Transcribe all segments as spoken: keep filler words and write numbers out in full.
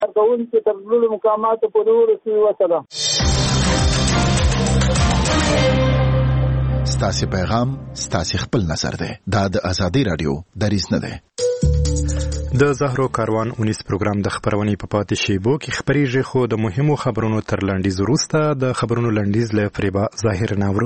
کارکوونکي تر لوړو مقاماتو پورې ورسوي. وسلام. ستاسې پیغام ستاسې خپل نظر دی. دا د ازادي رادیو دریځ نه دی. د زهرو کاروان اونیس پروګرام د خبرونې په پاتې شیبو کې خبرېږي، خو د مهمو خبرونو تر لنډیز وروسته د خبرونو لنډیز له فریبا ظاهر ناورو.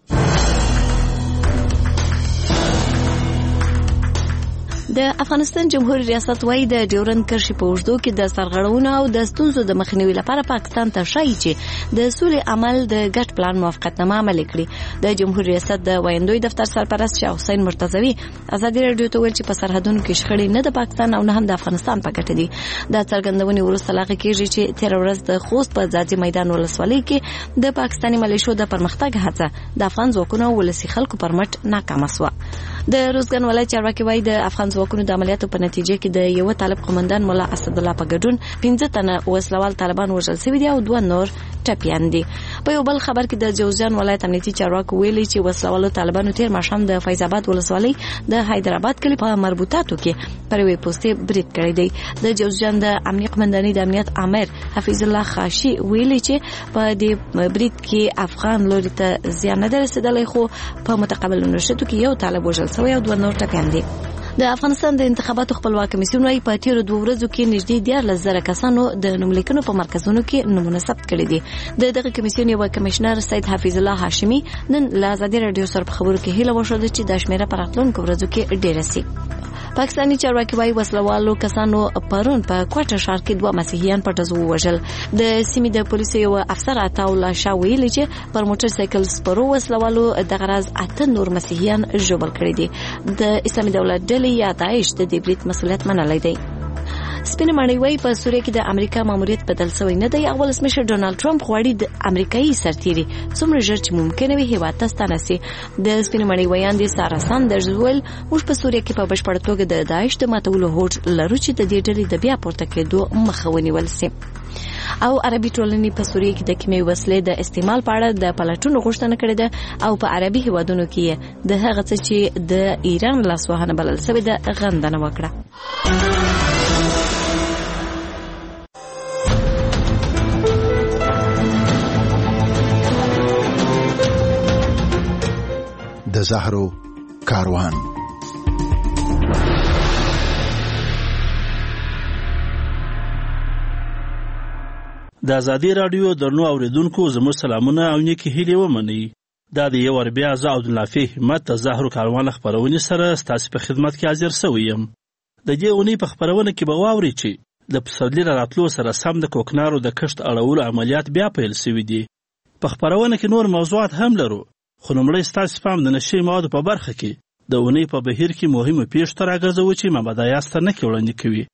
د افغانستان جمهوریت ریاست وايي د ډیورند کرښې په اوږدو کې د سرغړونو او د ستونزو د مخنیوي لپاره پاکستان ته شایي چې د سولې عمل د ګډ پلان موافقتنامه عملي کړي. د جمهوریت ریاست د وایندوی دفتر سرپرست شاه حسین مرتضوی ازادي رادیو ته ویل چې په سرحدونو کې شخړې نه د پاکستان او نه هم د افغانستان په ګټه دي. د څرګندونې وروسته لاغه کېږي چې تیر ورځ د خوست په ځاځي میدان ولسوالۍ کې د پاکستاني ملیشو د پرمختګ هڅه د افغان ځواکونو ولسی خلکو پر مټ ناکامه شوه. د روزګان ولایت چارواکي وايي د افغان ځواکونو د عملیاتو په نتیجه کې د یو طالب قومندان مولا اسد الله په ګډون پنځه تنه وسلوال طالبان وژل شوي دي او دوه نور ټپیان دي. په یو بل خبر کې د جوزجان ولایت امنیتي چارواکي ویلي چې وسلوالو طالبانو تیر ماښام د فیض آباد ولسوالۍ د حیدرآباد کلي په مربوطاتو کې پر یوې پوستې برید کړی دی. د جوزجان د امنیه قومندانۍ د امنیت امر حفیظ الله خاشي ویلي چې په دې برید کې افغان لوري ته زیان نه رسیدلی، خو په متقابل نشټو کې یو طالب وژل شوی او دوه نور ټپیان دي. د افغانستان د انتخاباتو خپلواک کمیسیون وايي په تیرو دوه ورځو کې نږدې دیارلس زره کسانو د نوملیکنو په مرکزونو کې نومونه ثبت کړي دي. د دغه کمیسیون یو کمشنر سید حفیظ الله هاشمي نن له ازادي رادیو سره په خبرو کې هیله وښوده چې د شمیره په راتلونکو ورځو کې ډېره سي. پاکستاني چارواکي وايي وسلوالو کسانو پرون په کوټه ښار کې دوه مسیحیان په ټزو وژل. د سیمې د پولیسو یو افسر عطاءالله شاه ویلي چې پر موټر سایکل سپرو وسلوالو د غرض اته نور مسیحیان ژوبل کړي دي. د اسلامي دولت ډلې یا داعش د دې برید مسؤلیت منلی دی. سپینه ماڼۍ وايي په سوریه کې د امریکا ماموریت بدل شوی نه دی. اول ولسمشر ډونالد ټرمپ غواړي د امریکایي سرتیري څومره ژر چې ممکنه وي هیواد ته ستانه سي. د سپینه ماڼۍ ویاندې سارا ساندرز وویل موږ په سوریه کې په بشپړه توګه د داعش د ماتولو هوډ لرو چې د دې ډلې د بیا پورته کېدو مخه ونیول سي. او عربي ټولنې په سوریه کې د کیمیاوي وسلې د استعمال په اړه د پلټونو غوښتنه کړې ده او په عربي هیوادونو کې د هغه څه چې د ایران لاسوهنه بلل شوې ده غندنه وکړه. د زهرو کاروان. د ازادي رادیو درنو اوریدونکو زموږ سلامونه او نیکی هیلې ومنئ. دا د یو ور بیا زه عبدالنافع همت د زهرو کاروان خپرونې سره ستاسو په خدمت کې حاضر شوی یم. د دې اونۍ په خپرونه کې به واورئ چې د پسرلي راتلو سره سم د کوکنارو د کښت اړولو عملیات بیا پیل شوي دي. په خپرونه کې نور موضوعات هم لرو، خو لومړی ستاسو پام د نشي موادو په برخه کې د اونۍ په بهیر کې مهمو پیښو ته راګرځوو چې محمد ایاز ترنکي وړاندې کوي.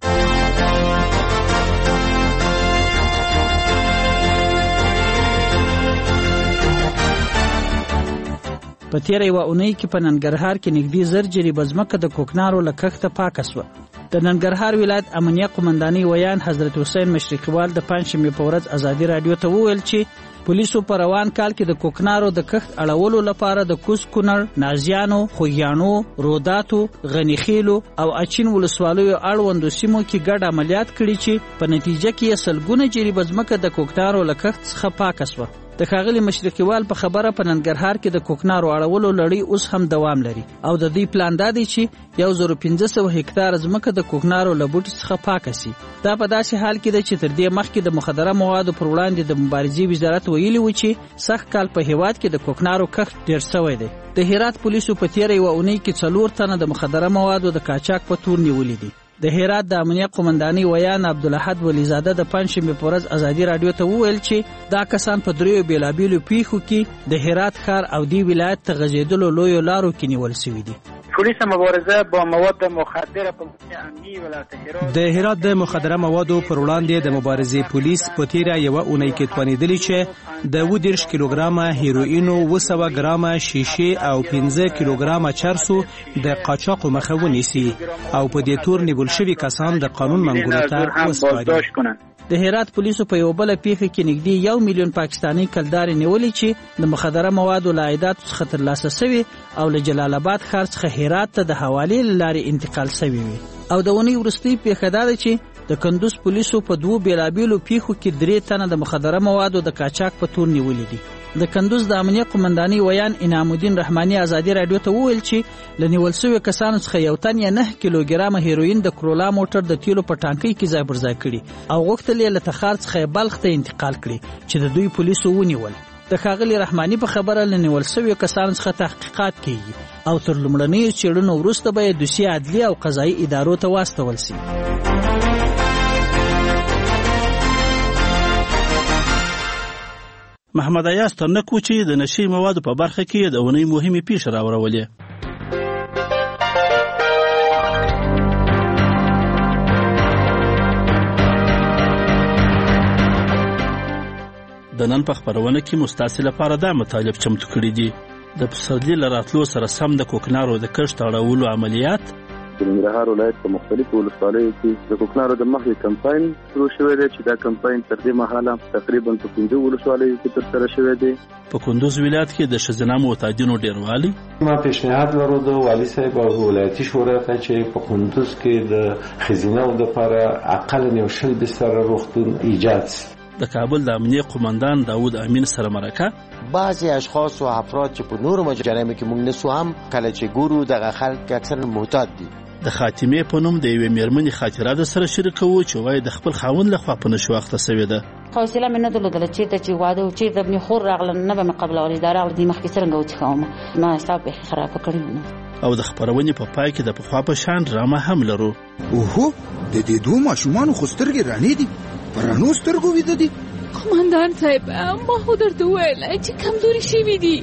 په تیره یوه اونۍ کې په ننګرهار کې نږدې زر جریبه ځمکه د کوکنارو له کښته پاکه سوه. د ننګرهار ولایت امنیه قومندانۍ ویان حضرت حسین مشرقیوال د پنجشنبې په ورځ ازادي رادیو ته وویل چې پولیسو په روان کال کې د کوکنارو د کښت اړولو لپاره د کوز کونړ، نازیانو، خوږیاڼو، روداتو، غنیخیلو او اچین ولسوالیو اړوندو سیمو کې ګډ عملیات کړي چې په نتیجه کې یې سلګونه جریبه ځمکه د کوکنارو له کښت څخه پاکه سوه. د ښاغلي مشرقیوال په خبره په ننګرهار کې د کوکنارو اړولو لړۍ اوس هم دوام لري او د دوی پلان دا دی چې یو زر پنځه سوه هکتاره ځمکه د کوکنارو له بوټي څخه پاکه سي. دا په داسې حال کې ده چې تر دې مخکې د مخدره موادو پر وړاندې د مبارزې وزارت ویلي و چې سږ کال په هیواد کې د کوکنارو کښت ډېر شوی دی. د هرات پولیسو په تیره یوه اونۍ کې څلور تنه د مخدره موادو د قاچاق په تور نیولي دي. د هرات د امنیه قومندانۍ ویان عبدالاحد ولیزاده د پنجشنبې په ورځ ازادي رادیو ته وویل چې دا کسان په دریو بېلابېلو پیښو کې د هرات ښار او دې ولایت ته غځېدلو لویو لارو کې نیول شوي دي. پولیس مبارزه با مواد مخدره په امنیه ولایت هرات د هرات د مخدره موادو پر وړاندې د مبارزې پولیس په تیره یوه اونۍ کې توانېدلي چې د اووه دېرش کیلوګرامه هیروینو، اووه سوه ګرامه شیشې او پنځه کیلوګرامه چرسو د قاچاقو مخه ونیسي او په دې تور نیول شوي کسان د قانون منګولو ته وسپاري. د هرات پولیسو په یو بله پیښه کې نږدې یو میلیون پاکستاني کلدارې نیولې چې د مخدره موادو له عایداتو څخه ترلاسه شوي او له جلال آباد ښار څخه هرات ته د حوالې له لارې انتقال شوي وي. او د اونۍ وروستۍ پیښه دا ده چې د کندوز پولیسو په دوو بیلابیلو پیښو کې درې تنه د مخدره موادو د قاچاق په تور نیولي دي. د کندوز د امنیه قومندانۍ ویان انعام الدین رحماني ازادي رادیو ته وویل چې له نیول شویو کسانو څخه یو تن یې نه کیلوګرامه هیروین د کرولا موټر د تیلو په ټانکۍ کې ځای پر ځای کړي او غوښتل یې له تخار څخه بلخ ته انتقال کړي چې د دوی پولیسو ونیول. د ښاغلي رحماني په خبره له نیول شویو کسانو څخه تحقیقات کیږي او تر لومړنیو څېړنو وروسته به یې دوسیه عدلي او قضایي ادارو ته واستول سي. محمد ایاز ترنکو چې د نشي موادو په برخه کې د اونۍ مهمې پیښې راورولې. د نن په خپرونه کې مستاسې لپاره دا مطالب چمتو کړي دي. د پسرلي له راتلو سره سم د کوکنارو د کښت اړولو عملیات د ننګرهار ولایت په مختلفو ولسوالیو کې د کوکنارو د مخې کمپاین شروع شوی دی چې دا کمپاین تر دې مهاله تقریبا په پنځه ولسوالیو کې ترسره شوی دی. په کندوز ولایت کې د ښځینه معتادینو ډیروالی ما پیشنهاد ورو د والي صاحب او ولایتي شورا ته چې په کندوز کې د ښځینه‌و لپاره اقل یو شل بستر روغتون ایجاد شي. د کابل د امنیه قومندان داود امین سره مرکه بعضی اشخاص و افراد چې په نورو مجرمو کې موږ نسو هم کله چې ګورو دغه خلک اکثر معتاد دي. د خاتمې په نوم د یوې میرمنې خاطره د سره شریکوو چې وایي د خپل خاوند لخوا په نشو اخته سوې ده. حوصله مې نه درلودله چېرته چې واده و چېرته ابن خور راغله نه به مې قبلولې دا راغله دې مخکې څرنګه وڅښوم ما حساب بیخي خرابه کړی و. او د خپرونې په پای کې د پخوا په شان ډرامه هم لرو. اوهو د دې دوه ماشومانو خو سترګې رڼې دي په رڼو سترګو ویده دي. قومندان صاحب ما خو درته وویل چې کمزوري شوي دي.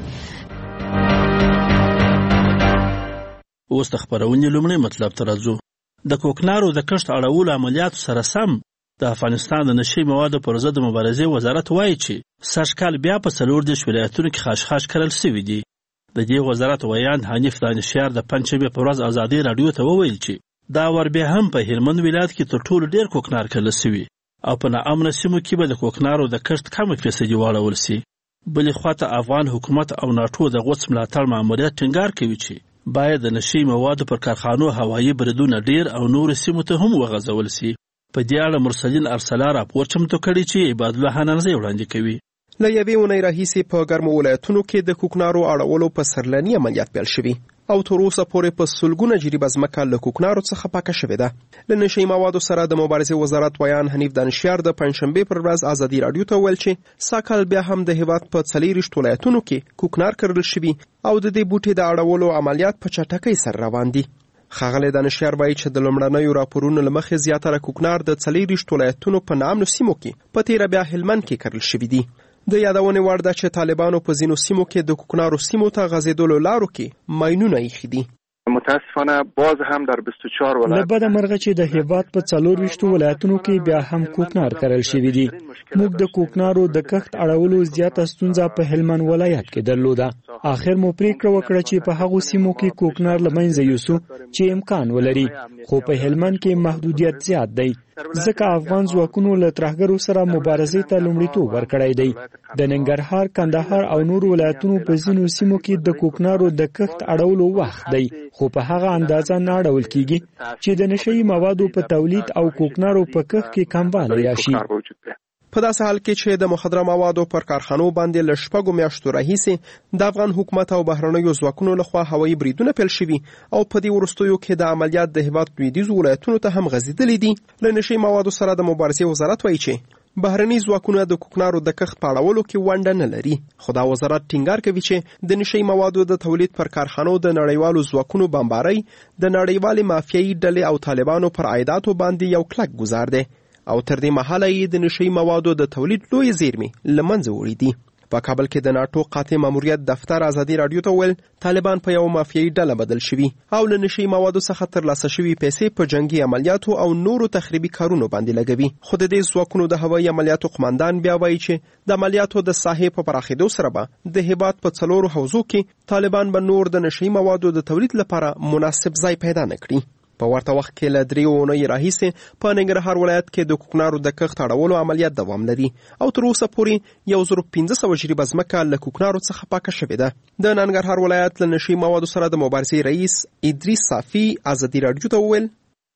اوس د خپرونې لومړی مطلب ته راځو. د کوکنارو د کښت اړولو عملیاتو سره سم د افغانستان د نشي موادو پر ضد مبارزې وزارت وایي چې سږ کال بیا په څلور دېرش ولایتونو کې خاشخاش کرل سوي دي. د دې وزارت ویان حنیف دانشیار د پنجشنبې په ورځ ازادي راډیو ته وویل چې دا ور بیا هم په هلمند ولایت کې تر ټولو ډېر کوکنار کرل سوي او په ناامنه سیمو کې به د کوکنارو د کښت کمه فیصدي واړول سي. بلې خواته افغان حکومت او ناټو د غوڅ ملاتړ ماموریت ټینګار کوي چې باید د نشي موادو پر کارخانو هوایي بریدونه ډیر او نور سیمو ته هم وغځول سي. په دې اړه مرسلین ارسلا راپور چمتو کړی چې عباد الله حنانزی وړاندې کوي. له یوې اونۍ راهیسې په ګرمو ولایتونو کې د کوکنارو اړولو په سرلني عملیات پیل شوي او تر اوسه پورې په سلګونه جریبه ځمکه له کوکنارو څخه پاکه شوې ده. له نشي موادو سره د مبارزې وزارت ویان حنیف دانشیار د پنجشنبې پر ورځ ازادي راډیو ته ویل چې ساکال بیا هم د هیواد په څلېرویشت ولایتونو کې کوکنار کرل شوي او د دې بوټي د اړولو عملیات په چټکۍ سره روان دي. ښاغلی دانشیار وایي چې د لومړنیو راپورونو له مخې زیاتره کوکنار د څلېرویشت ولایتونو په نامنو سیمو کې په تیره بیا هلمند کې کرل شوي دي. د یادونې وړ ده چې طالبانو په ځینو سیمو کې د کوکنارو سیمو ته غځېدلو لارو کې ماینونه ایښي دي. متاسفانه باز هم در بیست و چهار ولایت له بده مرغه چې د هیواد په څلورویشتو ولایتونو کې بیا هم کوکنار کرل شوي دي. موږ د کوکنارو د کښت اړولو زیاته ستونزه په هلمند ولایت کې درلوده. آخر مو پریکړه وکړه چې په هغو سیمو کې کوکنار له منځه یوسو چې امکان ولري، خو په هلمند کې محدودیت زیات دی ځکه افغان ځواکونو له ترهګرو سره مبارزې ته لومړیتوب ورکړی دی. د ننګرهار، کندهار او نور ولایتونو په ځینو سیمو کې د کوکنارو د کښت اړولو وخت دی، خو په هغه اندازه نه اړول کیږي چې د نشئی موادو په تولید او کوکنارو په کښت کې کموالی راشي. په داسې حال کې چې د مخدره موادو پر کارخانو باندې له شپږو میاشتو راهیسې د افغان حکومت او بهرنیو ځواکونو لخوا هوایي بریدونه پیل شوي او په دې وروستیو کې د عملیات د هیواد لویدیځو ولایتونو ته هم غځېدلي دي. له نشي موادو سره د مبارزې وزارت وایي چې بهرني ځواکونه د کوکنارو د کښت په اړولو کې ونډه نه لري، خو دا وزارت ټینګار کوي چې د نشي موادو د تولید پر کارخانو د نړیوالو ځواکونو بمبارۍ د نړیوالې مافیایي ډلې او طالبانو پر عایداتو باندې یو کلک ګزار دی او تر دې مهاله یې د نشئی موادو د تولید لوی زیرمې له منځه وړي دي. په کابل کې د ناټو قاطع ماموریت دفتر ازادي راډیو ته ویل طالبان په یو مافیایي ډله بدل شوي او له نشئی موادو څخه ترلاسه شوي پیسې په جنگي عملیاتو او نورو تخریبي کارونو باندې لګوي. خو د دې ځواکونو د هوایي عملیاتو قماندان بیا وایي چې د عملیاتو د ساحې په پراخېدو سره به د هیواد په څلورو حوزو کې طالبان به نور د نشئی موادو د تولید لپاره مناسب ځای پیدا نه کړي. په ورته وخت کې له دریو اونۍ راهیسې په ننګرهار ولایت کې د کوکنارو د کښت اړولو عملیات دوام لري او تر اوسه پورې یو زر پنځه سوه جریبه ځمکه له کوکنارو څخه پاکه شوې ده. د ننګرهار ولایت له نشي موادو سره د مبارزې رئیس ادریس صافي ازادي راډیو ته وویل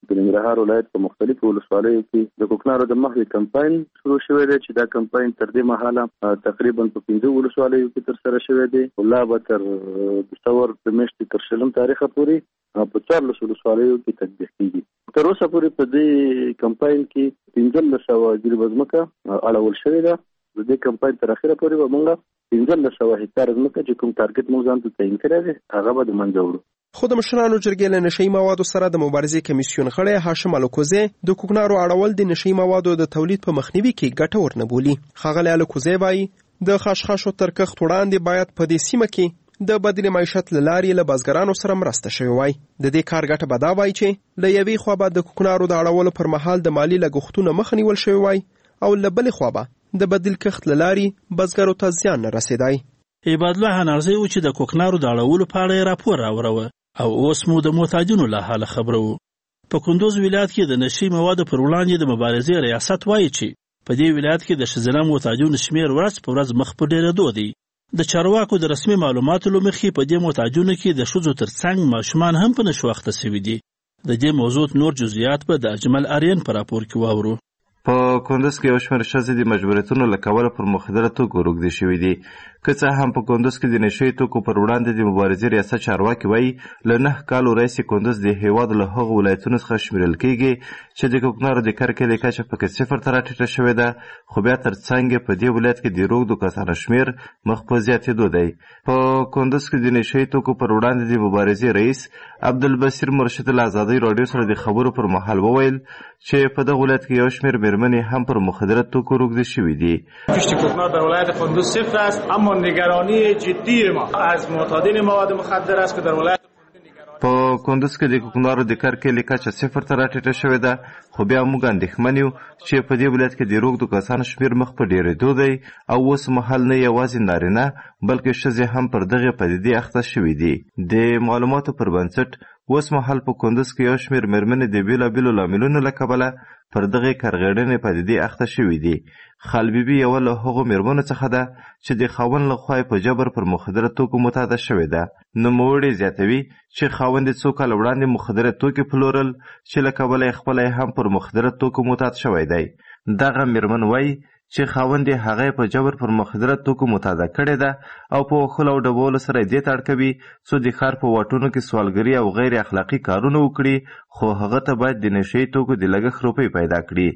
د ننګرهار ولایت په مختلفو ولسوالیو کې د کوکنارو د مخې کمپاین شروع شوی دی چې دا کمپاین تر دې مهاله تقریبا په پنځه ولسوالیو کې تر سره شوی دی ولا به تر دسمبر د میاشتې تر شلم تاریخه پورې په څوارلس ولسوالیو کې تطبیق کیږي. تر اوسه پورې په دې کمپاین کې پنځلس سوه ګیلې ځمکه اړول شوې ده. د دې کمپاین تر اخره پورې به موږ پنځلس سوه هکتاره ځمکه چې کوم ټارګټ موږ ځان ته تعیین کړی دی هغه به د منځه وړو. خو د مشرانو جرګې له نشهیي موادو سره د مبارزې کمیسیون غړی هاشم الکوزی د کوکنارو اړول د نشهیي موادو د تولید په مخنیوي کې ګټور نه بولي. ښاغلی الکوزی وایي د خشخاشو تر کښت وړاندې باید په دې سیمه کې د بدیل معیشت له لارې له بزګرانو سره مرسته شوې وای. د دې کار ګټه به دا وای چې له یوې خوا به د کوکنارو د اړولو پر مهال د مالي لګښتونو مخه نیول شوی وای او له بلې خوا به د بدیل کښت له لارې بزګرو ته زیان نه رسېدای. عبادالله هنرزی و چې د کوکنارو د اړولو په اړه راپور راوروه او اوس مو د محتاجینو له حاله خبرو. په کندوز ولایت کې د نشهیي موادو پر وړاندې د مبارزې ریاست وایي چې په دې ولایت کې د ښځینه محتاجینو شمېر ورځ په ورځ مخ په ډېرېدو دی. د چارواکو د رسمي معلوماتو له مخې په دې محتاجونو کې د ښځو ترڅنګ ماشومان هم په نشو اخته شوي دي. د دې موضوع نور جزئیات به د اجمل آرین په راپور کې واورو. په کندوز کې یو شمېر ښځې د مجبوریتونو له کبله پر مخدره توکو روږدې شوي دي. که څه هم په کندوز کې د نشهیي توکو پر وړاندې د مبارزې ریاست چارواکي وایي له نهه کالو راهیسې کندوز د هېواد له هغو ولایتونو څخه شمېرل کېږي چې د کوکنارو د کرکېلې کچه پکې صفر ته راټیټه شوې ده، خو بیا تر څنګ یې په دې ولایت کې د روږدو کسانو شمېر مخ په زیاتېدو دی. په کندوز کې د نشهیي توکو پر وړاندې د مبارزې رئیس عبدالبصیر مرشد له ازادۍ راډیو سره د خبرو پر مهال وویل چې په دغه ولایت کې یو شمېر مېرمنې هم پر مخدره توکو روږدې شوي دي. کشت کوکنار در ولایت کندوز صفر است، اما نگرانی جدی ما از معتادین مواد مخدر است که در ولایت په کندوز کې د کوکنارو د کرکېلې کچه صفر ته راټیټه شوې ده، خو بیا موږ اندېښمن یو چې په دې ولایت کې د روږدو کسانو شمېر مخ په ډېرېدو دی او اوس مهال نه یوازې نارینه بلکې ښځې هم پر دغې پدیدې اخته شوي دي. د معلوماتو پر بنسټ اوس مهال په کندوز کې یو شمېر مېرمنې د بېلابېلو لاملونو له کبله پر دغې کارغېړنې پدیدې اخته شوي دي. خالبیبي یوه له هغو مېرمنو څخه ده چې د خاوند لخوا یې په جبر پر مخدره توکو متعده شوې ده. نوموړې زیاتوي چې خاوند یې څو کاله وړاندې مخدره توکي پلورل چې له کبله یې خپله یې هم پر مخدره توکو معتاد شوی دی. دغه مېرمن وایي چې خاوند یې هغه په جبر پر مخدره توکو متعده کړې ده او په وښلو او ډبولو سره یې دې ته اړ کوي څو د ښار په واټونو کې سوالګري او غیر اخلاقي کارونه وکړي، خو هغه ته باید د نشهیي توکو د لګښت روپۍ پیدا کړي.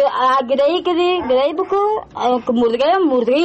ګرایي کړي ګرایي وکړو مردګۍ مردګۍ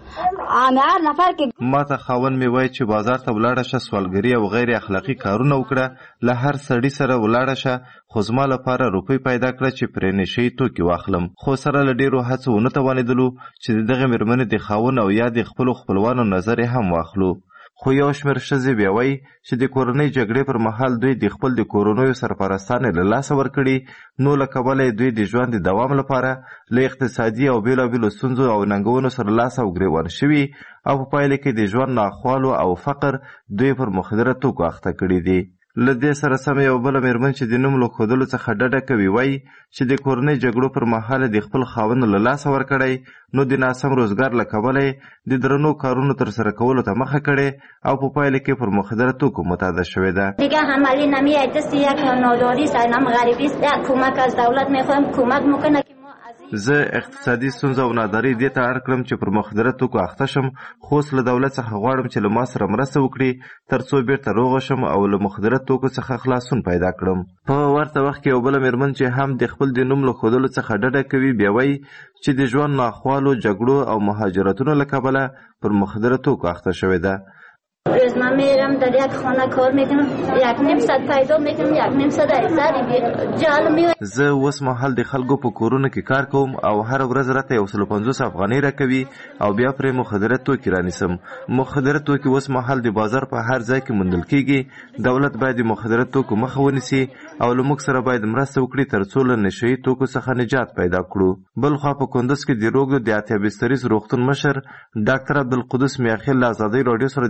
وکړو. ما ته خاوند مې وایي چې بازار ته ولاړه شه، سوالګري او غیر اخلاقي کارونه وکړه، له هر سړي سره ولاړه شه، خو زما لپاره روپۍ پیدا کړه چې پرې نشهیي توکي واخلم. خو سره له ډېرو هڅو ونه توانېدلو چې د دغې مېرمنې د خاوند او یا د خپلو خپلوانو نظر یې هم واخلو. خو یو شمېر ښځې بیا وایي چې د کورنۍ جګړې پر مهال دوی د خپل د کورنیو سرپرستانې له لاسه ورکړي، نو له کبله یې دوی د ژوند د دوام لپاره له اقتصادي او بېلابېلو ستونزو او ننګونو سره لاس او ګرېوان شوي او په پایله کې د ژوند ناخوالو او فقر دوی پر مخدره توکو اخته کړي دي. له دې سره سمه یو بله مېرمن چې د نوم له ښودلو څخه ډډه کوي وایي چې د کورنۍ جګړو پر مهال د خپل خاوند له لاسه ورکړی، نو د ناسم روزګار له کبله یې د درنو کارونو ترسره کولو ته مخه کړې او په پایله کې پر مخدره توکو متعده شوې ده. دیگه عملی نمیاد دست یک ناداری سرنم غریبی است، یک کمک از دولت میخوایم کمک میکنه. زه اقتصادي ستونزه او ناداري دې ته اړ کړم چې پر مخدره توکو اخته شم، خو اوس له دولت څخه غواړم چې له ما سره مرسته وکړي تر څو بیرته روغه شم او له مخدره توکو څخه خلاصون پیدا کړم. په ورته وخت کې یو بله مېرمن چې هم د خپل د نوم له ښودلو څخه ډډه کوي بیا وایي چې د ژوند ناخوالو، جګړو او مهاجرتونو له کبله پر مخدره توکو اخته شوې ده. روز من میرم در یک خانه کار میکنم، یک نیم ساعت پیدا میکنم، یک نیم ساعت ایسر جال میوه. زه اوس مهال د خلکو په کورونو کې کار کوم او هر ورځ راته یو سل پنځوس افغانۍ راکوي او بیا پرې مخدره توکي رانیسم. مخدره توکي اوس مهال د بازار په هر ځای کې موندل کېږي. دولت باید د مخدره توکو مخه ونیسي او له موږ سره باید مرسته وکړي تر څو له نشهیي توکو څخه نجات پیدا کړو. بل خوا په کندوز کې د روږدو د اتیا بستریز روغتون مشر ډاکټر عبدالقدوس میاخیل له ازادۍ راډیو سره د خبرو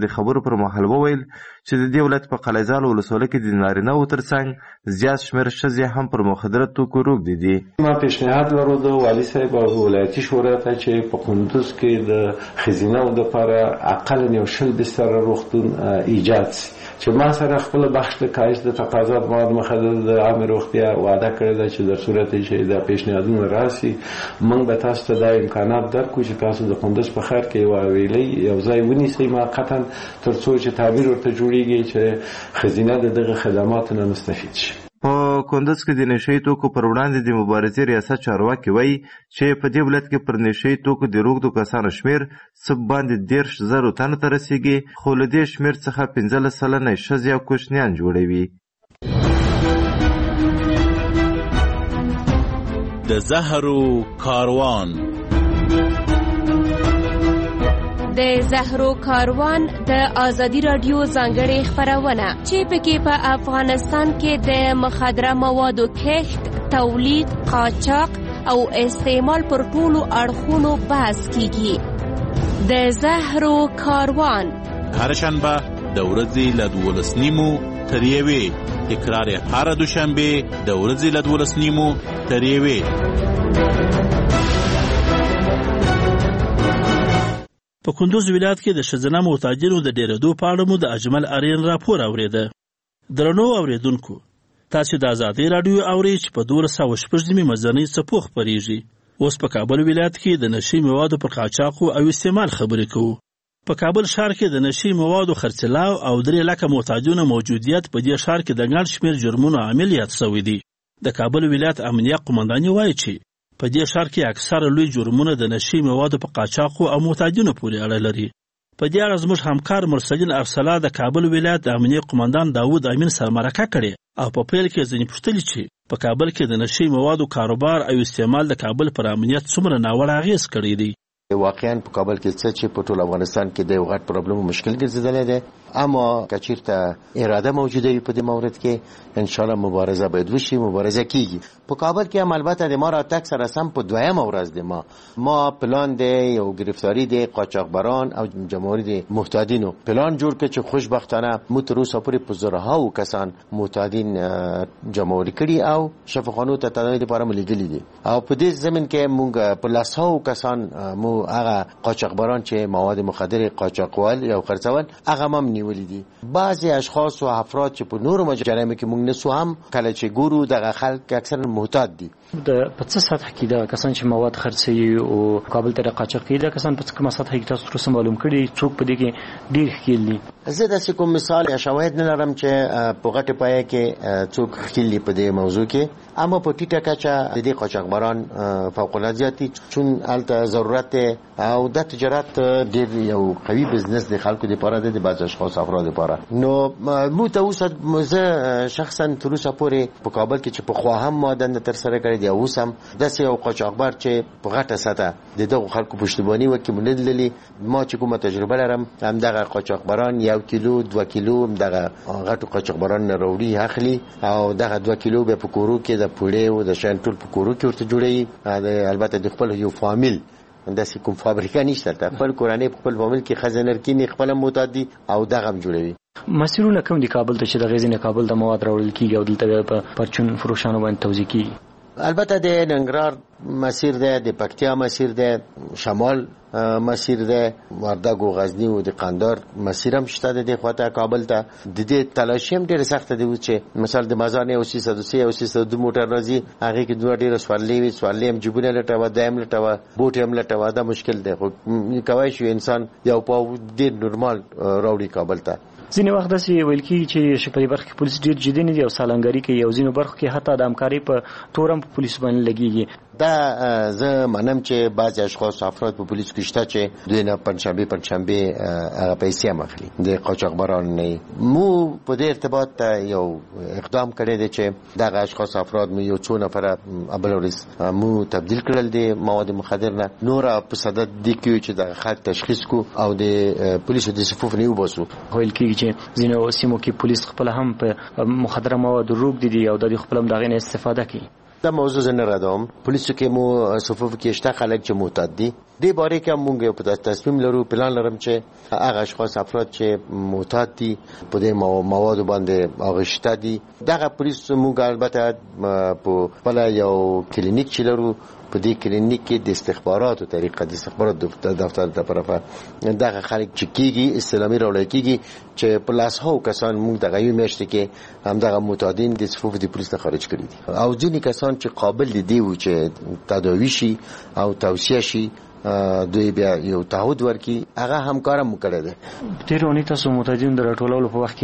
پر مهال وویل چې د دې ولایت په قلعهزال ولسوالۍ کې د نارینه‌وو ترڅنګ زیات شمېر ښځې هم پر مخدره توکو روږدې دي. ما پیشنهاد لرو د والي صاحب او ولایتي شورا ته چې په کندوز کې د ښځینه‌و دپاره اقل یو شل بستره روغتون ایجاد شي، چې ما سره خپل بخش د کاهش د تقاضا مواد مخدره د عامه روغتیا وعده کړې ده چې در صورت چې دا پیشنهادونه راسي موږ به تاسو ته دا امکانات درکړو چې تاسو د کندوز په ښار کې یوه ویلۍ یو ځای ونیسئ موقتا تر څو چې تعمیر ورته جوړیږي چې ښځینه د دغه خدماتو نه مستفید شي. په کندوز کې د نشه یي توکو پر وړاندې د مبارزې ریاست چارواکي وایي چې په دې ولایت کې پر نشه یي توکو د روږدو کسانو شمېر څه باندې دېرش زرو تنو ته رسیږي، خو له دې شمېر څخه پنځلس سلنه یې ښځې او کوچنیان جوړوي. د زهرو کاروان د زهرو کاروان د ازادي رادیو ځانګړې خپرونه چې پکې په افغانستان کې د مخدره موادو کښت، تولید، قاچاق او استعمال پر ټولو اړخونو بحث کیږي. د زهرو کاروان هر شنبه د ورځې له دولس نیمو تر یوې، تکرار یې هره دوشنبه د ورځې له دولس نیمو تر یوې. په کندوز ولایت کې د ښځینه محتاجینو د ډېرېدو په اړه مو د اجمل ارین راپور اورېده. درنو اورېدونکو، تاسو د ازادۍ راډیو اورئ چې په دولس سوه شپږ نیمې مزنۍ څپو خپرېږي. اوس په کابل ولایت کې د نشي موادو پر قاچاقو او استعمال خبرې کوو. په کابل ښار کې د نشي موادو خرڅلاو او درې لکه محتاجونو موجودیت په دې ښار کې د ګڼ شمېر جرمونو عامل یاد شوی دی. د کابل ولایت امنیه قمنداني وایي چې په دې ښار کې اکثره لوی جرمونه د نشي موادو په قاچاقو او محتاجینو پورې اړه لري. په دې اړه زموږ همکار مرسلین ارسلا د کابل ولایت د امنیه قمندان داود امین سره مرکه کړې او په پیل کې ځینې پوښتلي چې په کابل کې د نشي موادو کاروبار او استعمال د کابل پر امنیت څومره ناوړه اغېز کړی دی. واقعا په کابل کې څه چې په ټول افغانستان کې د یو غټ پرابلم مشکل ګرځېدلی دی، اما که چېرته اراده موجوده وي په دې مورد کې انشاءالله مبارزه باید وشي، مبارزه کیږي. په کابل کې هم البته د ما راتګ سره سم په دویمه ورځ د ما ما پلان دی یو گرفتاری دی قاچاقبران او جمهوری دی محتاجینو پلان جوړ کړ چې خوشبختانه مو تر اوسه پورې په زرهاو کسان محتاجین جمهوری کړي او شفاخانو ته تداوی لپاره ملګري دي او په دې زمين کې موږ په لاسو کسان مو هغه قاچاقبران چې مواد مخدر قاچاقوال یا خرڅول هغه هم نیولې دي. بعضی اشخاص او افراد چې په نورو مجرمو کې موږ نسو هم کله چې ګورو دغه خلک اکثر محتاط دي. د په څه سطح کې دا کسان چې مواد خرڅوي او کابل ته قاچاق کوي دا کسان په کومه سطح کې تاسو سره معلوم کړي څوک په دې کې ډیر ښکیل دي؟ زه داسې کوم مثال یا شواهد نه لرم چې په غټه پایه کې څوک ښکیل دي په دې موضوع کې، اما په ټیټه کچه د دې قاچاقبران فوق العاده زیات دي چون الته ضرورت او د تجارت ډیر یو قوي بزنس د خلکو لپاره د بعض اشخاص افراد لپاره. نو مو ته اوسه زه شخصا تر اوسه پورې په کابل کې چې په خوا هم ما دنده تر سره کړې دی اوس هم داسې یو قاچاقبر چې په غټه سطح د دغو خلکو پشتیباني وکړي مونږ لیدلي. ما چې کومه تجربه لرم همدغه قاچاقبران یو کیلو دوه کیلو دغه غټو قاچاقبران نه راوړي اخلي او دغه دوه کیلو به په کورو کې د پوړې او د شان ټول په کورو کې ورته جوړوي. البته د خپل یو فامیل داسې کوم فابریکه نشته، ته خپل کورنۍ په خپل فامیل کې خزانر کې خپل معتاد دي او دغه جوړوي. مسیرونه کوم دي کابل ته چې د غزنی کابل د مواد راوړل کیږي او دلته په پرچون فروشانو باندې توزیع کیږي؟ البته د ننګرهار مسیر ده، د پکتیا مسیر ده، شمال مسیر ده، وردګ او غزنی او د قندهار مسیر هم شته د خواته کابل ته. د دې تلاشي هم ډېر سخت دی چې مثلا د مازار نه اوسې سدوسي او سې دو موټر راځي هغه کې دوه ډېر سوالې وي سوالې هم جبونه لټاوه دایم لټاوه بوټ هم لټاوه دا مشکل دی. خو کوي شو انسان یو په ډېر نورمال راوړي کابل ته. ځینې وخت داسې ویل کېږي چې په دې برخه کې پولیس ډېر جدي نه دي او سالنګري کوي او ځینو برخو کې حتی د همکارۍ په تور هم په پولیسو باندې لګېږي. دا زه منم چې بعضې اشخاص افراد په پولیسو کې شته چې دوی نه پنجشنبې پنجشنبې هغه پیسې هم اخلي د قاچاقبرانو نه. مو په دې ارتباط یو اقدام کړی دی چې دغه اشخاص افراد مو یو څو نفره بله ورځ مو تبدیل کړل د مواد مخدر نه، نوره په صدد دې کې چې دغه خلک تشخیص کو او د پولیسو د صفوف نه وباسو. ویل کېږي چې ځینو سیمو کې پولیس خپل هم په مخدره موادو روږدي دي او د خپل هم د هغې نه استفاده کوي. دا موضوع زه نه ردوم. پولیسو کې مو صفوف کې شته خلک چې معتاد دي. دې باره کې موږ یو په تصمیم لرو، پلان لرم چې هغه اشخاص افراد چې معتاد دي په دې مواد باندې اغشته دي، دغه پولیس موږ البته په بل یو کلینیک چې لرو، په دې کلینیک کې د استخباراتو طریقه د استخبارات دفتر د طرفه دغه خلک چې کیږي اسلامي راوړل کیږي چې په لاس هو کسان موږ دغه یو میاشت کې هم دغه معتادین د صفوف د پولیس ته خارج کړي دي، او ځینې کسان چې قابل دي و چې تداوی شي او توصیه شي دوی بیا یو تعهد ورکي، هغه همکارم مکړه ده. تیر اونۍ تاسو معتادین د راټولولو په وخت کې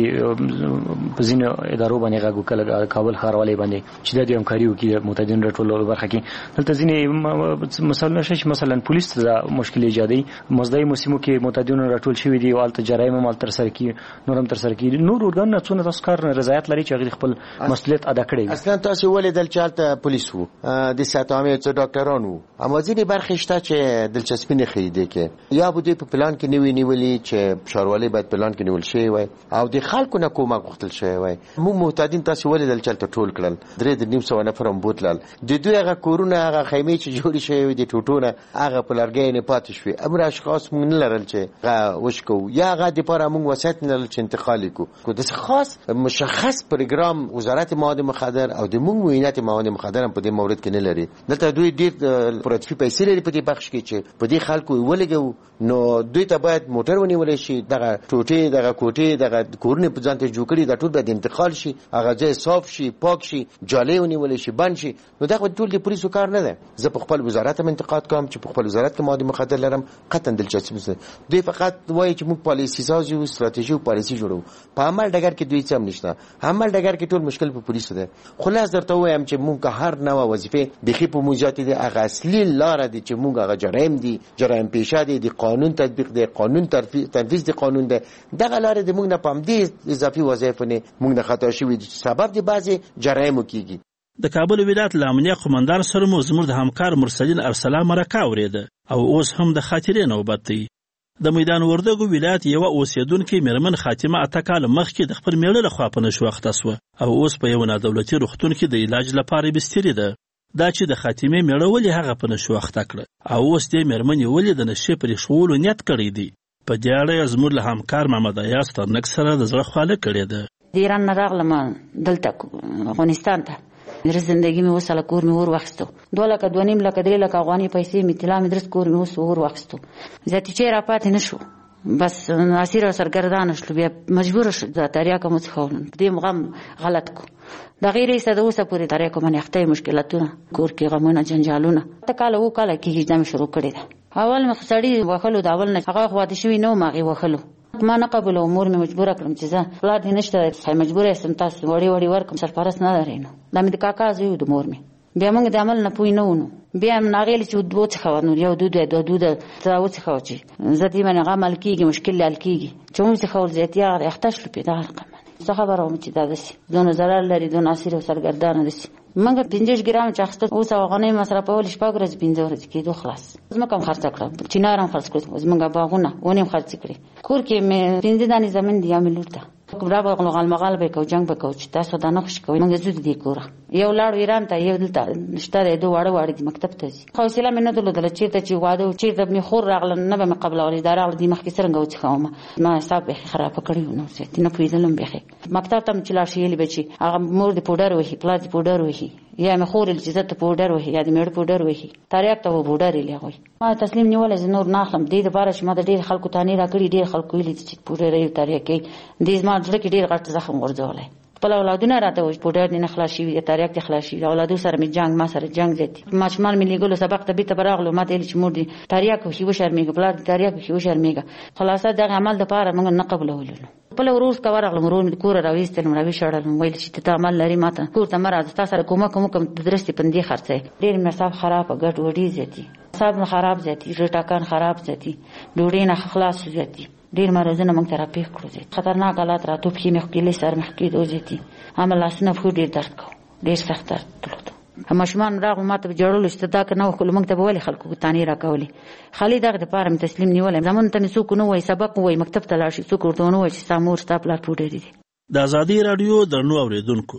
په ځینو ادارو باندې غږ وکړ، کابل ښاروالۍ باندې چې د همکاري وکړي معتادین راټولولو برخه کې. دلته ځینې مثلا شش مثلا پولیس ته مشکل ایجادي، مزدای موسمو کې معتادین راټول شوی دي او الته جرایم مال تر سر کې نورم تر سر کې نور ورګان څونه تاسو کار رضایت لري چې خپل مسؤلیت ادا کړي. اصلا تاسو ولې دل چالت پولیس وو د ساتامه څو ډاکټرانو وو، اما ځینې برخه شته چې دلچسپی نه خېده کې یا بده په پلان کې نیوي نیولې چې ښاروالۍ باید پلان کې نیول شي وای او د خلکو نه کومه غوښتل شي وای. مو معتادین تاسو ولې دل چالت ټول کړل، درې د نیم سو نفر هم بوتلل، د دوی هغه کورونه هغه خیمه چې جوړ شي د ټوټونه هغه په لارګې نه پاتې شوی. امر اشخاص مونږ نه لرل چې وشکو یا هغه د پاره مونږ وسایت نه لرل چې انتقال کو د خاص مشخص پروګرام وزارت مواد مخدر او د مونږ وینات مواد مخدر په دې مورد کې نه لري. دلته دوی ډیر پروتفي پیسې لري په دې بخش کې چې په دې خلکو ولګو، نو دوی ته باید موټر ونیول شي، دغه ټوټې دغه کوټې دغه کورونه په ځان ته جوړ کړي، د ټول باید انتقال شي، هغه ځای صاف شي، پاک شي، جالې ونیول شي، بند شي. نو دغه ټول د پولیسو کار نه ده. زه په خپل وزارت هم انتقاد کوم چې په خپل وزارت کې مواد مخدر لرم، قطعا دلچسپي نشته. دوی فقط وایي چې موږ پالیسي سازي او ستراتیژي او پالیسي جوړو، په عمل ډګر کې دوی څه هم نشته. عمل ډګر کې ټول مشکل په پولیسو ده. خلاص درته وایم چې موږ هر نوې وظیفه بخي په موجات دي، هغه اصلي لار دي چې موږ هغه جرایم دي، جرایم پیشه دي، د قانون تطبیق دي، قانون تنفیذ دي، قانون ده. دغه لار دي موږ نه پام دي اضافي وظایف نه موږ نه خطا شوی سبب دي بعضي جرایم کیږي. د کابل ولایت لامنیه قومندان سره مو زموږ د همکار مرسلین ارسلان مرکه اوریده او اوس هم د خاطرې نوبت دی. د میدان وردګو ولایت یو اوسیدونکو میرمن خاتمه اته کال مخکې د خپل میړه لخوا په نشو اخته شوه او اوس په یو نادولتي روغتون کې د علاج لپاره بستری ده. دا چې د خاتمه میړه ولې هغه په نشو اخته کړ او اوس دې میرمن ولې د نشې پرې شغول نیت کړی دی. په دې اړه زموږ له همکار محمد ایاس ترنک سره د زړه خواله کړې ده. د ایران نه راغلم دلته افغانستان ته، در زندگی می وساله کور می ور وخستو، دوه لکه دوه نیم لکه درې لکه افغاني پیسې می طلا می درس کور می وس ور وخستو. ذاتی چې را پاتې نشو، بس ناصر سرګردان شلو، بیا مجبور شو د تاریخ کوم څه خولن دې مغم غلط کو. د غیر ایسته د اوسه پوری تاریخ کوم نه اخته مشکلاتونه کور کې غمونه جنجالونه ته کال وو کال کې ځم شروع کړی دا. اول مخ سړی وخلو دا اول نه هغه خواته شوی نو ماغي وخلو ما نه قبول امور می مجبور کړم چې زه پلار دې نشته خای مجبور یم تاسو وړي وړي ورکم سرپرست نه درینو دا مې د کاکا زوی د مور می بیا موږ د عمل نه پوی نه ونو بیا ناغیل چې دوه څه خو نو یو دود دوه دود تراو څه خو چې زدي باندې عمل کیږي مشکل حل کیږي چې موږ څه خو زیاتیا احتاج لپاره دا رقم څه خبره چې دا دسي دونه zarar لري دونه اثر او سرګردان دسي منګه پنځه ګرام چاخته اوس هغه مصرف اول شپږ ورځې پنځه ورځې کې دوه خلاص زما کوم خرڅ کړم چینارم خرڅ کړم زما باغونه ونیم خرڅ کړی کور کې مې پنځه دانې زمين دی عامل ورته کبرا به غلغال مغال به کو جنگ به کو چې تاسو دا نه خوش کوي موږ زود دی کور یو لاړ ایران ته یو دلته نشته دوه واړه واړه د مکتب ته ځي خو سلام نه دلته چې ته چې واده چې د می خور راغله نه به قبل اوري دا راغله د مخکې څنګه و چې خامه ما حساب به خراب کړی نو څه نه پویدلم به مکتب ته چې لا شي لې بچي هغه مور د پودر وهي پلاس د پودر وهي یا مې خور چې ته پودر وهي یا د مېړ پودر وهي تاریخ ته پودر یې لغوي ما تسلیم نیول زه نور ناخم دې د بارش ما د ډیر خلکو تانی را کړی ډیر خلکو ویل چې پودر یې تاریخ کې دې ما ځل کې ډیر غټ زخم ورځولای خپل اولادونه راته وای پودر نه خلاص شي تاریخ ته خلاص شي اولادو سره می جنگ ما سره جنگ زیات ما شمال ملي ګلو سبق ته بیت براغلو ما دې چې مور دي تاریخ خو شي شرمېګ بلار تاریخ خو شي شرمېګ خلاصه دا عمل د پاره موږ نه قبولولو خپل وروز کا ورغلم ورون کور راويستل مراوي شړل ویل چې ته عمل لري ماته کور ته مراد تاسو سره کومه کوم کوم درستي پندې خرڅه ډیر مې صاحب خراب غټ وډي زیاتی صاحب خراب زیاتی ټاکان خراب زیاتی ډوډۍ نه خلاص زیاتی ډیر مرزونه موږ ته راپېښ کړو دي خطرناک حالات راتو په مخ کې لسر مخ کې دوزيتي عمل لاسنه په ډیر درد کو ډیر سخت درد تلوت اما شمان راغ ماته جوړول چې تا کنه خو موږ ته بوله خلکو تانی راکولي خالي دغه د پاره تسلیم نیول زمون ته نسو کو نو وای سبق وای مکتب ته لاړ شي څوک ورته نو وای چې سامور ستا پلاټ وډری دي د ازادي رادیو درنو اوریدونکو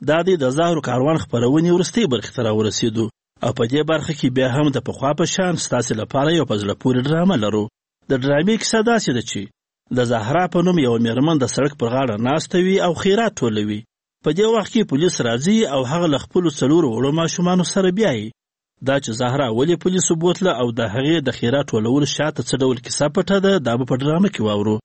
دا د زهرو کاروان خپرونې وروستۍ برخې ته راورسېدو او په دې برخه کې بیا هم د پخوا په شان ستاسې لپاره یو په زړه پورې ډرامه لرو. د ډرامې کیسه داسې ده چې د زهرا په نوم یوه مېرمن د سړک پر غاړه ناسته وي او خیرات ټولوي. په دې وخت کې پولیس راځي او هغه له خپلو څلورو وړو ماشومانو سره بیایي. دا چې زهرا ولې پولیسو بوتله او د هغې د خیرات ټولولو شاته څه ډول کیسه پټه ده دا به په ډرامه کې واورو.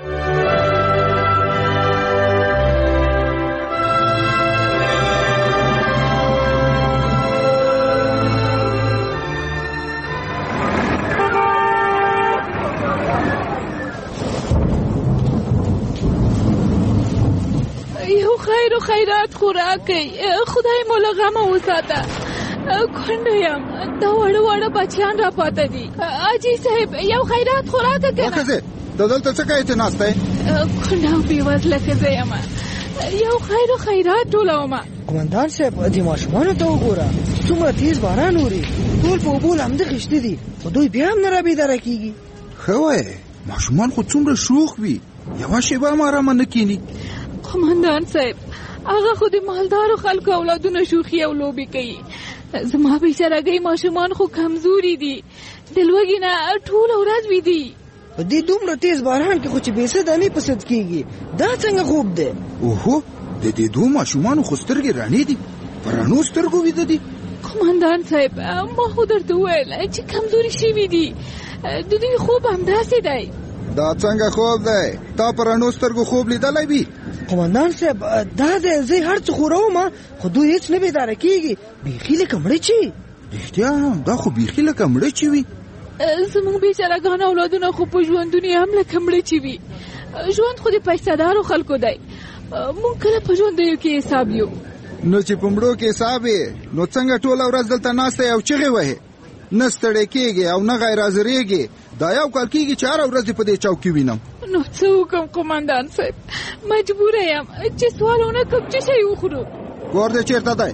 خیر و خیرات خوراکي خدای مو له غمه وساته. کونډه یم دا وړه وړه بچیان را پاته دي. اجي صاحب یو خیرات خوراکه کنه. ښځې ته دلته څه کوې چې ناسته یې؟ کونډه او بېوزله ښځه یم یو خیر و خیرات ټولومه. قومندان صاحب دې ماشومانو ته وګوره څومره تیز باران اوري ټول په اوبو لامده خیشتي دي خو دوی بیا هم نه رابېداره کېږي. ښه وایې ماشومان خو څومره شوخ وي یوه شېبه هم ارامه نه کښېني. قومندان صاحب هغه خو د مالدارو خلکو اولادونه شوخي او لوبې کوي. زما بیچارهګۍ ماشومان خو کمزوري دي د لوږې نه ټوله ورځ ویدي. په دې دومره تیز باران کې خو چې بېڅه دانې په سد کېږي دا څنګه خوب دی؟ اوهو د دې دوو ماشومانو خو سترګې رڼې دي په رڼو سترګو ویده دي. قومندان صاحب ما خو درته وویل چې کمزوري شوي دي د دوی خوب همداسې دی. دا څنګه خوب دی؟ تا په رڼو سترګو خوب لیدلی وي؟ قومندان صاحب دا دی زه هر څه خوروم خو دوی هېڅ نه بیداره کېږي بیخي لکه مړه چې. رښتیا هم دا خو بیخي لکه مړه چې وي. زموږ بیچارهګان اولادونه خو په ژوندونې هم لکه مړه چې وي. ژوند خو د پیسهدارو خلکو دی موږ کله په ژوندیو کې حساب یو. نو چې په مړو کې حساب یې نو څنګه ټوله ورځ دلته ناسته یې او چغې وهې نه ستړی کېږې او نه غیر حاضرېږې. دا یو کال کېږي چې هره ورځ په دې چوک کې وینم. نو څه وکړم قومندان صاحب مجبوره یم چې سوال ونه کړم چې شی وخورو. کور دې چېرته دی؟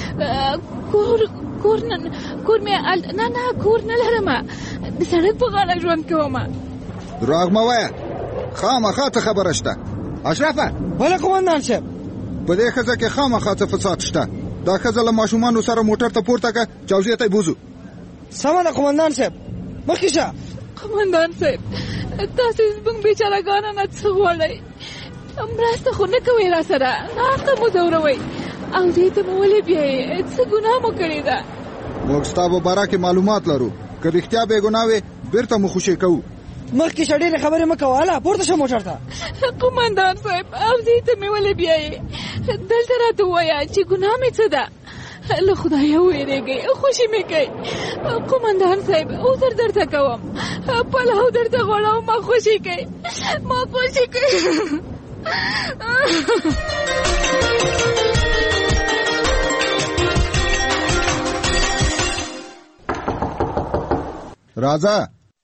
کور کور نه کور مې نه نه کور نه لرم د سړک په غاړه ژوند کوم. دروغ مه وایه خامخا څه خبره شته. اشرفه بله قومندان صاحب په دې ښځه کې خامخا څه فساد شته. دا ښځه له ماشومانو سره موټر ته پورته کړه جوزیې ته یې بوځو. سمه ده قومندان صاحب مخکې شه. قومندان صاحب تاسې زموږ بیچارهګانو نه څه غواړئ؟ مرسته خو نه کوئ را سره ناحقه مو ځوروئ او دې ته مو ولې بیایې څه ګناه مو کړې ده؟ موږ ستا په باره کې معلومات لرو که رښتیا بې ګناه وې بېرته مو خوشې کوو. مخکې شه ډېرې خبرې مه کوه هله پورته شه موټر ته. قومندان صاحب او دې ته مې ولې بیایې؟ دلته راته ووایه چې ګناه مې څه ده؟ له خدایه ویرېږئ خوشي مې کوي. قومندان صاحب عذر درته کوم پلاو درته غواړم ما خوشي کوي ما خوشي کوي. راځه.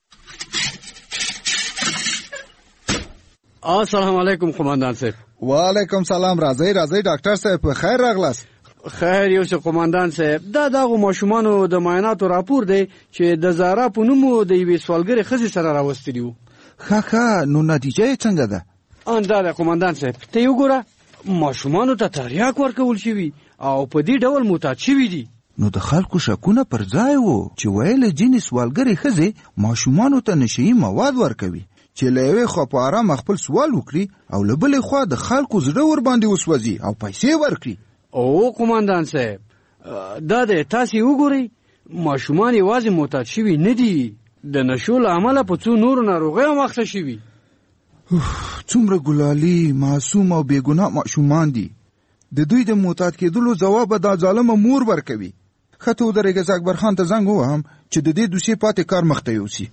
السلام علیکم قومندان صاحب. وعلیکم سلام. راځئ راځئ ډاکټر صاحب په خیر راغلاست. خیر یو څه قومندان صاحب دا دغه ماشومانو د معایناتو راپور دی چې د زهرا په نوم د یوې سوالګرې ښځې سره راوستلي وو. ښه ښه نو نتیجه یې څنګه ده؟ ان دا ده قومندان صاحب ته یې وګوره ماشومانو ته تریاک ورکول شوي او په دې ډول معتاد شوي دي. نو د خلکو شکونه پر ځای وو چې ویل ځینې سوالګرې ښځې ماشومانو ته نشهیي مواد ورکوي چې له یوې خوا په ارامه خپل سوال وکړي او له بلې خوا د خلکو زړه ورباندې وسوځي او پیسې ورکړي. او قومندان صاحب دا د تاسې وګورئ ماشومان یوازې معتاد شوي نه دي د نشو له امله په څو نورو ناروغیو هم اخته شوي. څومره ګلالي معصوم او بېګناه ماشومان دي. د دوی د معتاد کېدلو ځواب به دا ظالمه مور ورکوي. ښه ته ودرېږه زه اکبر خان ته زنګ ووهم چې د دې دوسیې پاتې کار مخته یوسي.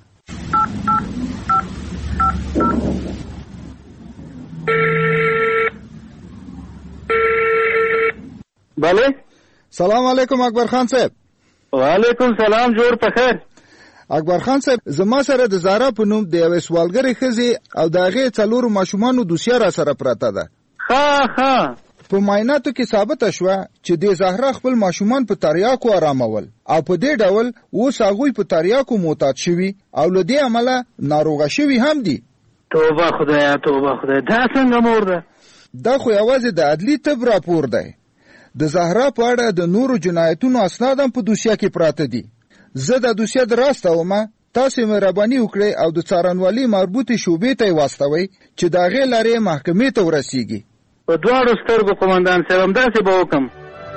بله سلام علیکم اکبر خان صاحب. وعلیکم سلام جوړ په خیر. اکبر خان صاحب زما سره د زهرا په نوم د یوې سوالګرې ښځې او د هغې څلورو ماشومانو دوسیه را سره پرته ده. ښه ښه په معایناتو کې ثابته شوه چې د زهرا خپل ماشومان په تریاکو آرامول او په دې ډول اوس هغوی په تریاکو معتاد شوي او له دې امله ناروغه شوي هم دي. توبه خدایه توبه خدایه دا څنګه مور ده؟ دا خو یوازې د عدلي طب راپور دی. د زهرا په اړه د نورو جنایتونو اسناد هم په دوسیه کې پراته دي. زه د دوسیه دراستوم، تاسو مهرباني وکړئ او د څارنوالۍ مربوطې شعبې ته یې واستوئ چې د هغې لارې محکمې ته ورسیږي. په دواړو سترګو قومندان صاحب، همداسې به وکړم.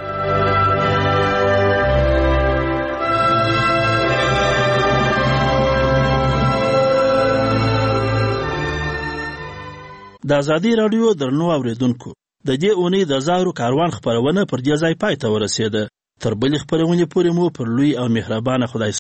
د ازادي راډیو درنو اوریدونکو، د دې اونۍ د زهرو کاروان خپرونه پر دې ځای پای ته ورسېده. تر بلې خپرونې پورې مو پر لوی او مهربانه خدای